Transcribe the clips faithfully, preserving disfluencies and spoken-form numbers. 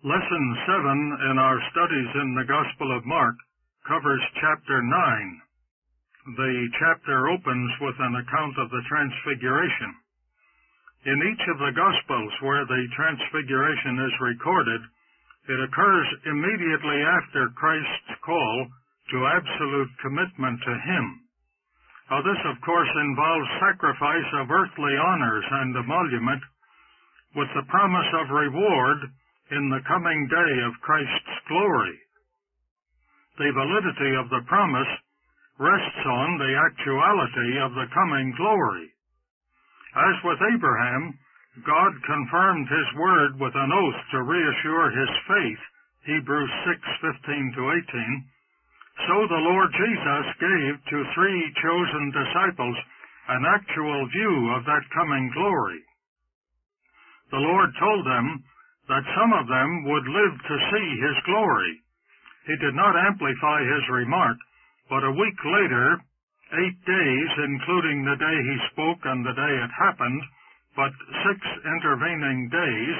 Lesson seven in our studies in the Gospel of Mark covers chapter nine. The chapter opens with an account of the Transfiguration. In each of the Gospels where the Transfiguration is recorded, it occurs immediately after Christ's call to absolute commitment to Him. Now this, of course, involves sacrifice of earthly honors and emolument with the promise of reward in the coming day of Christ's glory. The validity of the promise rests on the actuality of the coming glory. As with Abraham, God confirmed His word with an oath to reassure His faith, Hebrews six fifteen to eighteen, so the Lord Jesus gave to three chosen disciples an actual view of that coming glory. The Lord told them that some of them would live to see His glory. He did not amplify His remark, but a week later, eight days, including the day He spoke and the day it happened, but six intervening days,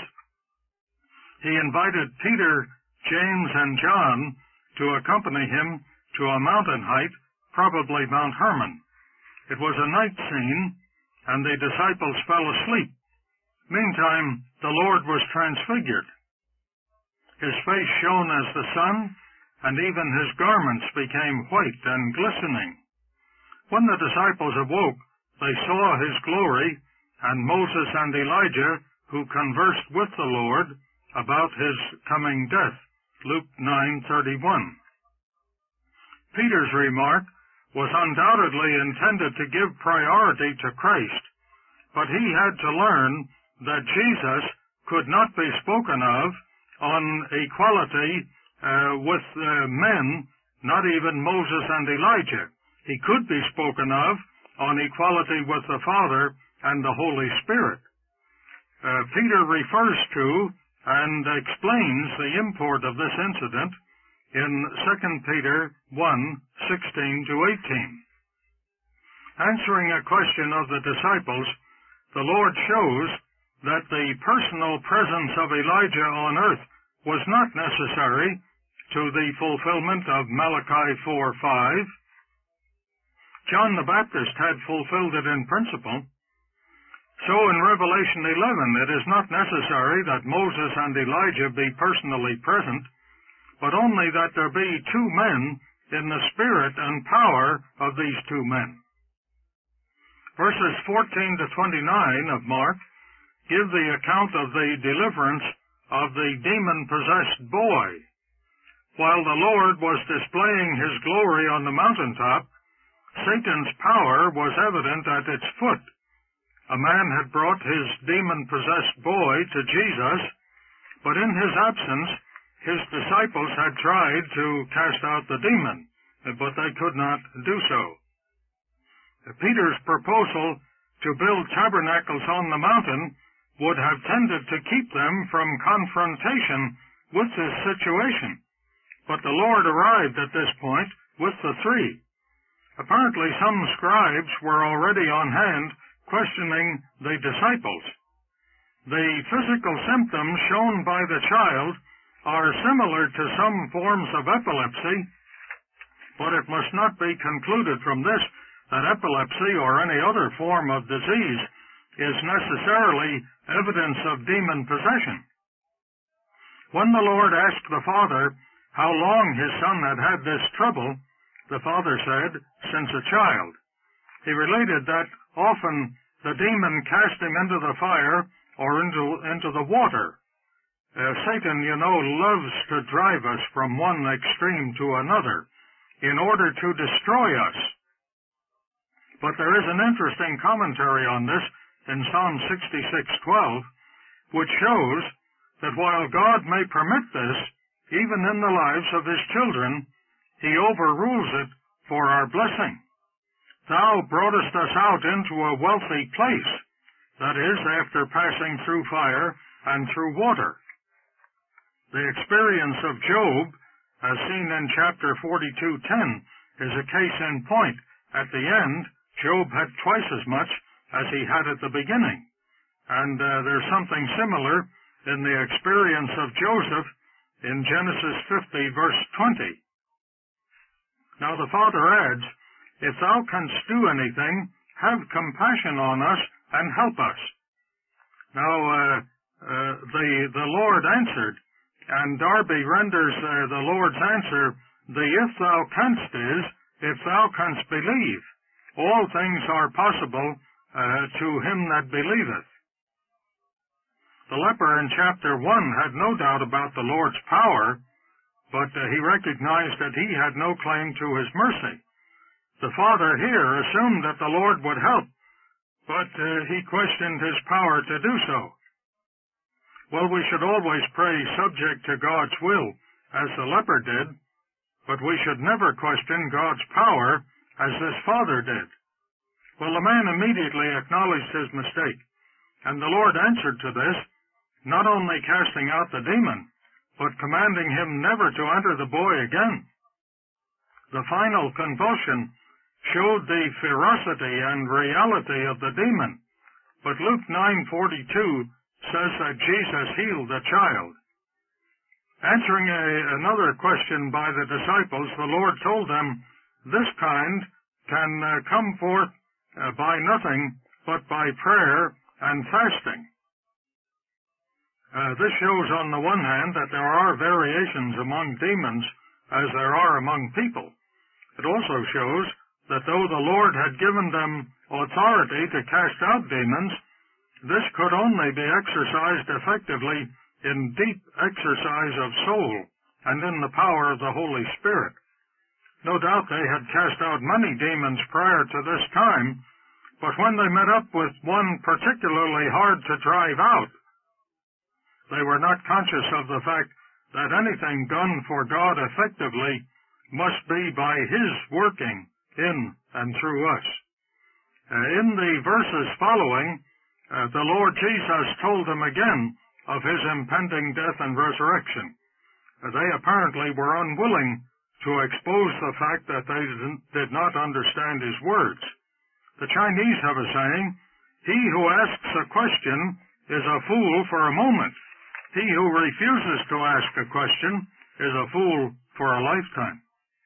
He invited Peter, James, and John to accompany Him to a mountain height, probably Mount Hermon. It was a night scene, and the disciples fell asleep. Meantime, the Lord was transfigured. His face shone as the sun, and even His garments became white and glistening. When the disciples awoke, they saw His glory, and Moses and Elijah, who conversed with the Lord about His coming death. Luke nine thirty-one. Peter's remark was undoubtedly intended to give priority to Christ, but he had to learn that Jesus could not be spoken of on equality uh, with uh, men, not even Moses and Elijah. He could be spoken of on equality with the Father and the Holy Spirit. Uh, Peter refers to and explains the import of this incident in Second Peter one sixteen to eighteen. Answering a question of the disciples, the Lord shows that the personal presence of Elijah on earth was not necessary to the fulfillment of Malachi four five. John the Baptist had fulfilled it in principle. So in Revelation eleven, it is not necessary that Moses and Elijah be personally present, but only that there be two men in the spirit and power of these two men. Verses fourteen to twenty-nine of Mark give the account of the deliverance of the demon-possessed boy. While the Lord was displaying His glory on the mountaintop, Satan's power was evident at its foot. A man had brought his demon-possessed boy to Jesus, but in His absence, His disciples had tried to cast out the demon, but they could not do so. Peter's proposal to build tabernacles on the mountain would have tended to keep them from confrontation with this situation. But the Lord arrived at this point with the three. Apparently some scribes were already on hand questioning the disciples. The physical symptoms shown by the child are similar to some forms of epilepsy, but it must not be concluded from this that epilepsy or any other form of disease is necessarily evidence of demon possession. When the Lord asked the Father how long His Son had had this trouble, the Father said, since a child. He related that often the demon cast him into the fire or into, into the water. Uh, Satan, you know, loves to drive us from one extreme to another in order to destroy us. But there is an interesting commentary on this in Psalm sixty-six twelve, which shows that while God may permit this, even in the lives of His children, He overrules it for our blessing. Thou broughtest us out into a wealthy place, that is, after passing through fire and through water. The experience of Job, as seen in chapter forty-two ten, is a case in point. At the end, Job had twice as much as he had at the beginning. And uh, there's something similar in the experience of Joseph in Genesis fifty, verse twenty. Now the Father adds, "If thou canst do anything, have compassion on us and help us." Now, uh, uh, the, the Lord answered, and Darby renders uh, the Lord's answer, the "if thou canst" is, if thou canst believe. All things are possible uh, to him that believeth. The leper in chapter one had no doubt about the Lord's power, but uh, he recognized that he had no claim to his mercy. The Father here assumed that the Lord would help, but uh, he questioned his power to do so. Well, we should always pray subject to God's will, as the leper did, but we should never question God's power, as this father did. Well, the man immediately acknowledged his mistake, and the Lord answered to this, not only casting out the demon, but commanding him never to enter the boy again. The final convulsion showed the ferocity and reality of the demon, but Luke nine forty-two says that Jesus healed the child. Answering a, another question by the disciples, the Lord told them, "This kind can uh, come forth uh, by nothing but by prayer and fasting." Uh, this shows on the one hand that there are variations among demons as there are among people. It also shows that though the Lord had given them authority to cast out demons, this could only be exercised effectively in deep exercise of soul and in the power of the Holy Spirit. No doubt they had cast out many demons prior to this time, but when they met up with one particularly hard to drive out, they were not conscious of the fact that anything done for God effectively must be by His working in and through us. Uh, in the verses following, uh, the Lord Jesus told them again of His impending death and resurrection. Uh, they apparently were unwilling to expose the fact that they did not understand His words. The Chinese have a saying, "He who asks a question is a fool for a moment. He who refuses to ask a question is a fool for a lifetime."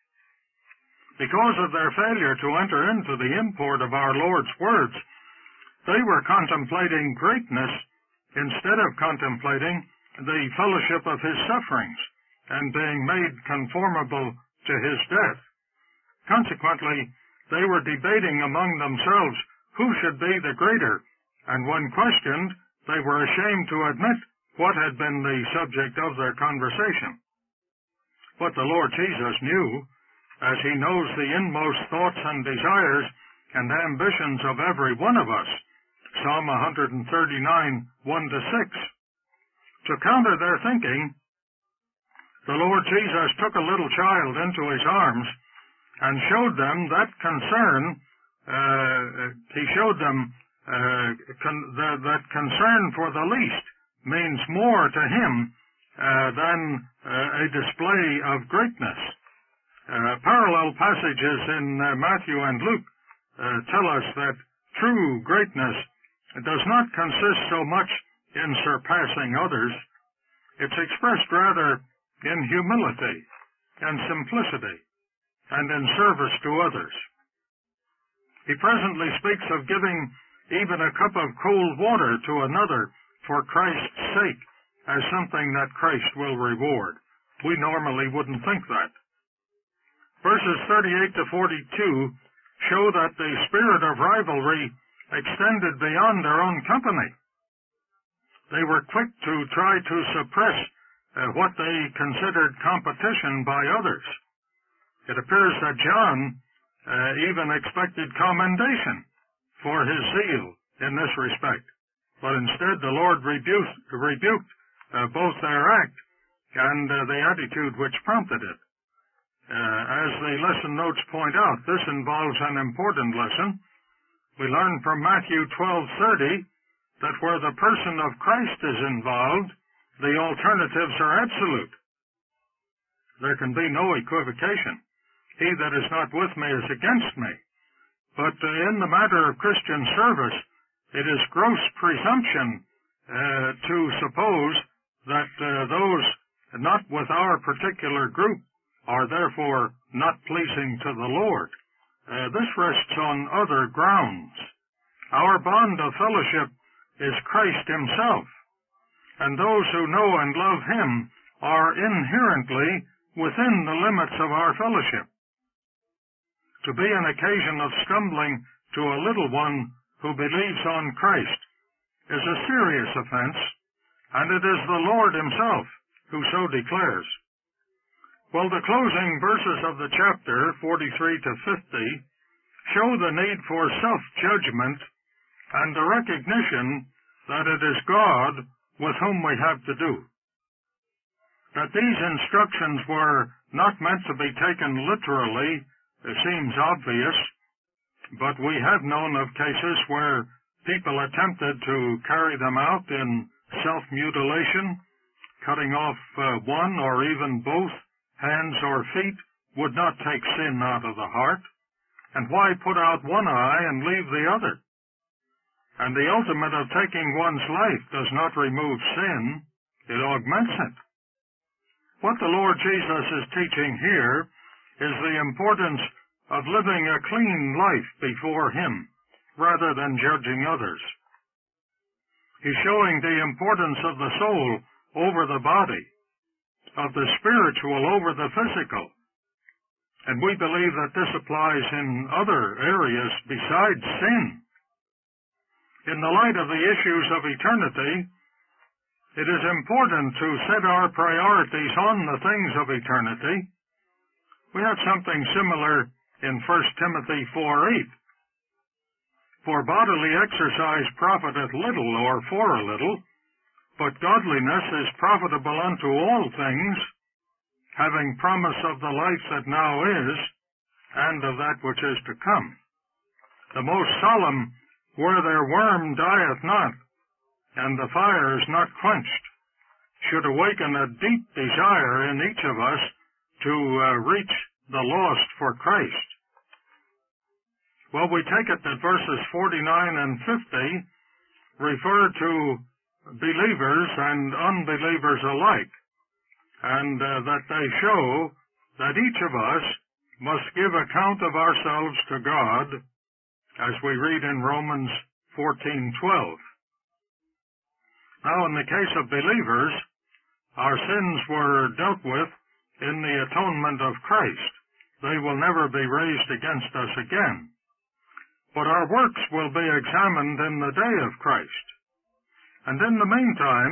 Because of their failure to enter into the import of our Lord's words, they were contemplating greatness instead of contemplating the fellowship of His sufferings and being made conformable to His death. Consequently, they were debating among themselves who should be the greater, and when questioned, they were ashamed to admit what had been the subject of their conversation. But the Lord Jesus knew, as He knows the inmost thoughts and desires and ambitions of every one of us. Psalm one thirty-nine, one to six. To counter their thinking, the Lord Jesus took a little child into His arms and showed them that concern, uh, He showed them uh, con that, that concern for the least means more to Him uh, than uh, a display of greatness. Uh, parallel passages in uh, Matthew and Luke uh, tell us that true greatness does not consist so much in surpassing others. It's expressed rather in humility and simplicity and in service to others. He presently speaks of giving even a cup of cold water to another for Christ's sake as something that Christ will reward. We normally wouldn't think that. Verses thirty-eight to forty-two show that the spirit of rivalry extended beyond their own company. They were quick to try to suppress uh, what they considered competition by others. It appears that John uh, even expected commendation for his zeal in this respect, but instead the Lord rebuked, rebuked uh, both their act and uh, the attitude which prompted it. Uh, as the lesson notes point out, this involves an important lesson. We learn from Matthew twelve thirty that where the person of Christ is involved, the alternatives are absolute. There can be no equivocation. He that is not with me is against me. But uh, in the matter of Christian service, it is gross presumption uh, to suppose that uh, those not with our particular group are therefore not pleasing to the Lord. Uh, this rests on other grounds. Our bond of fellowship is Christ himself, and those who know and love him are inherently within the limits of our fellowship. To be an occasion of stumbling to a little one who believes on Christ is a serious offense, and it is the Lord himself who so declares. Well, the closing verses of the chapter, forty-three to fifty, show the need for self-judgment and the recognition that it is God with whom we have to do. That these instructions were not meant to be taken literally seems obvious, but we have known of cases where people attempted to carry them out in self-mutilation, cutting off uh, one or even both hands or feet would not take sin out of the heart. And why put out one eye and leave the other? And the ultimate of taking one's life does not remove sin, it augments it. What the Lord Jesus is teaching here is the importance of living a clean life before him, rather than judging others. He's showing the importance of the soul over the body, of the spiritual over the physical. And we believe that this applies in other areas besides sin. In the light of the issues of eternity, it is important to set our priorities on the things of eternity. We have something similar in First Timothy four eight. For bodily exercise profiteth little or for a little, but godliness is profitable unto all things, having promise of the life that now is, and of that which is to come. The most solemn, where their worm dieth not, and the fire is not quenched, should awaken a deep desire in each of us to uh, reach the lost for Christ. Well, we take it that verses forty-nine and fifty refer to believers and unbelievers alike, and uh, that they show that each of us must give account of ourselves to God, as we read in Romans fourteen twelve. Now, in the case of believers, our sins were dealt with in the atonement of Christ. They will never be raised against us again. But our works will be examined in the day of Christ. And in the meantime,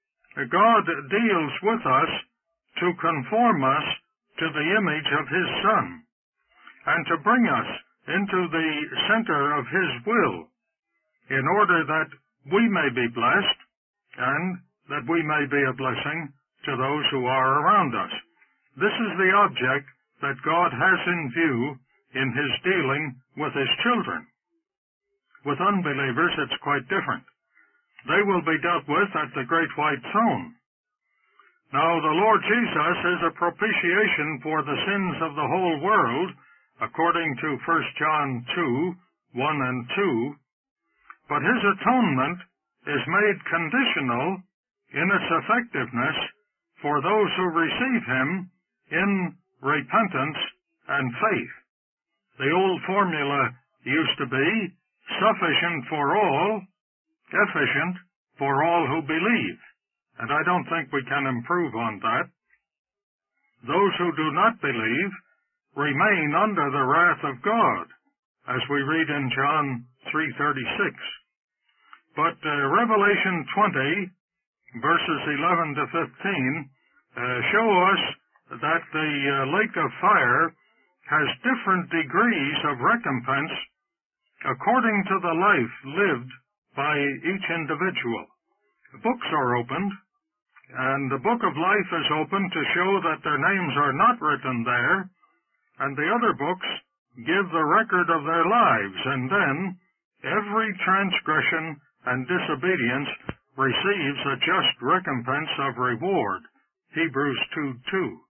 God deals with us to conform us to the image of his Son, and to bring us into the center of his will, in order that we may be blessed, and that we may be a blessing to those who are around us. This is the object that God has in view in his dealing with his children. With unbelievers, it's quite different. They will be dealt with at the great white throne. Now, the Lord Jesus is a propitiation for the sins of the whole world, according to First John two, one and two, but his atonement is made conditional in its effectiveness for those who receive him in repentance and faith. The old formula used to be sufficient for all, efficient for all who believe, and I don't think we can improve on that. Those who do not believe remain under the wrath of God, as we read in John three thirty-six. But uh, Revelation twenty, verses eleven to fifteen, uh, show us that the uh, lake of fire has different degrees of recompense according to the life lived by each individual. Books are opened, and the book of life is opened to show that their names are not written there, and the other books give the record of their lives, and then every transgression and disobedience receives a just recompense of reward. Hebrews two two.